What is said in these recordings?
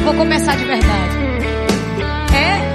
vou começar de verdade. É.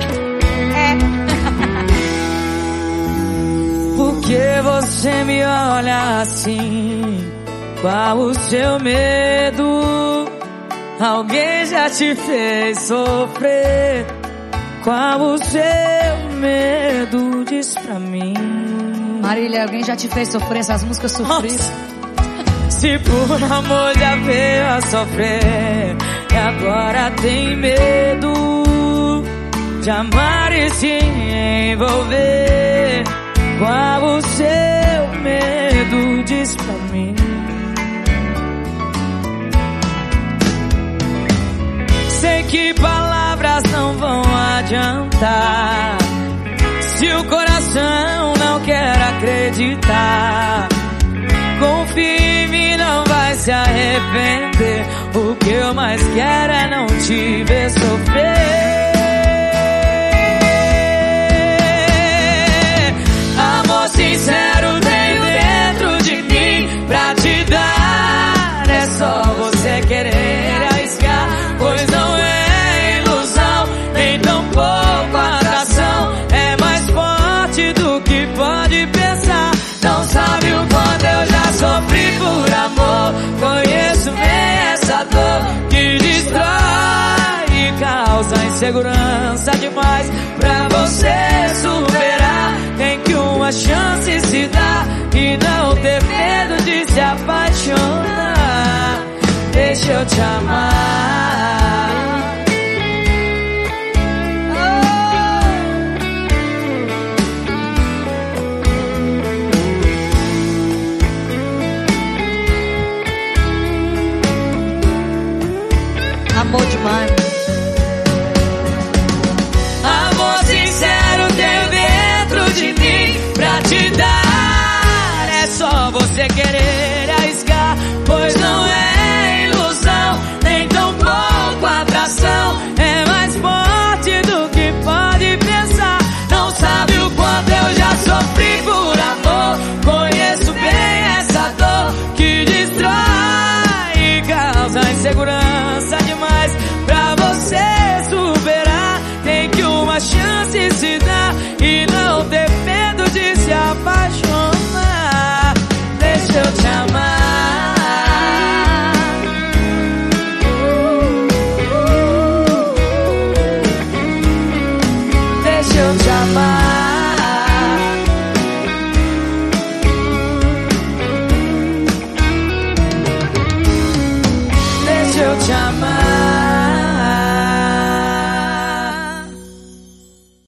Por que você me olha assim? Qual o seu medo? Alguém já te fez sofrer? Qual o seu medo? Diz pra mim. Marília, alguém já te fez sofrer essas músicas sofridas? Se por amor já veio a sofrer e agora tem medo de amar e se envolver, qual o seu medo? Diz pra mim. Sei que palavras não vão adiantar se o coração não quer acreditar. Confia em mim, não vai se arrepender. O que eu mais quero é não te ver sofrer. Amor sincero tenho dentro de mim pra te dar. É só você querer arriscar, pois não é ilusão, nem tampouco atração. É mais forte do que pode pensar. Não sabe o quanto eu já sofri por amor. Conheço bem essa dor que destrói e causa insegurança demais. Pra você superar, tem que uma chance se dar e não ter medo de se apaixonar. Deixa eu te amar. Amor demais. Amor sincero tenho dentro de mim pra te dar. É só você querer arriscar, pois não é ilusão, nem tampouco atração. É mais forte do que pode pensar. Não sabe o quanto eu já sofri por amor. Conheço bem essa dor que destrói e causa insegurança demais. Pra você superar, tem que uma chance se dar e não ter medo de se apaixonar. Deixa eu te amar. Deixa eu te amar. Deixa eu te amar.